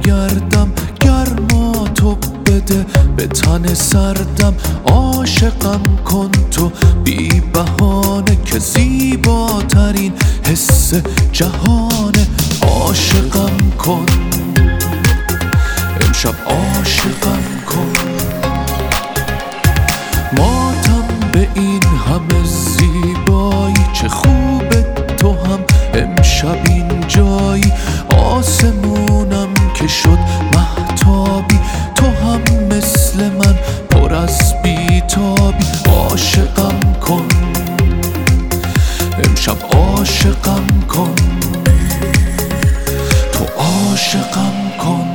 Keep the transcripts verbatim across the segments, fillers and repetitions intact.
بگردم، گرما تو بده به تن سردم. عاشقم کن تو بی بهانه که زیباترین حس جهانه. عاشقم کن امشب، عاشقم کن. ماتم به این همه زیبایی، چه خوبه تو هم امشب اینجایی. آسمونم که شد مهتابی، تو هم مثل من پر از بیتابی. عاشقم کن امشب، عاشقم کن. تو عاشقم کن.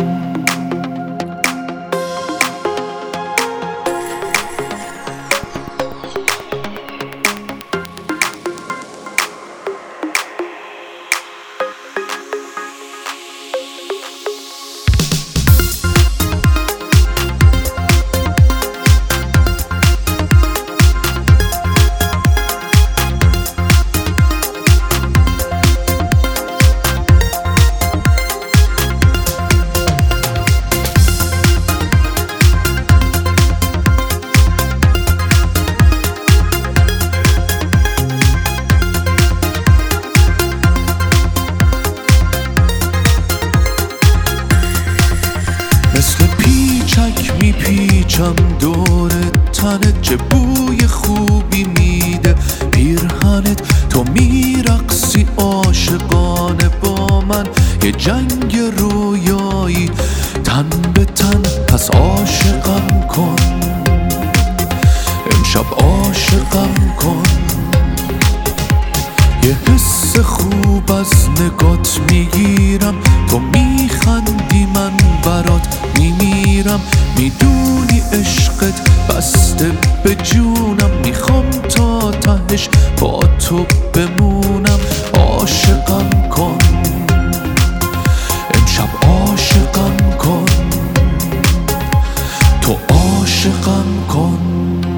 مثل پیچک میپیچم دور تنت، چه بوی خوبی میده پیرهنت. تو میرقصی عاشقانه با من، یه جنگ رویایی تن به تن. پس عاشقم کن امشب، عاشقم کن. یه حس خوب از نگات میگیرم، تو میخندی من برات میمیرم. میدونی عشقت بسته به جونم، میخوام تا تهش با تو بمونم. عاشقم کن امشب، عاشقم کن. تو عاشقم کن.